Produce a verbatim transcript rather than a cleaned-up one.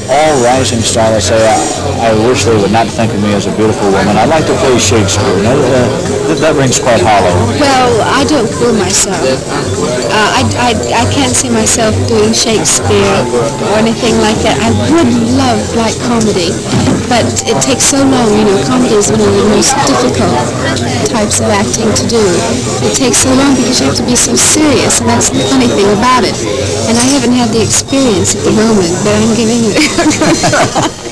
all rising star, I say, I, I wish they would not think of me as a beautiful woman. I'd like to play Shakespeare. That, uh, that, that rings quite hollow. Well, I don't fool myself. Uh, I, I, I can't see myself doing Shakespeare or anything like that. I would love like comedy, but it takes so long. You know, comedy is one of the most difficult types of acting to do. It takes so long because you have to be so serious, and that's the funny thing about it. And I haven't had the experience at the moment, but I'm giving it a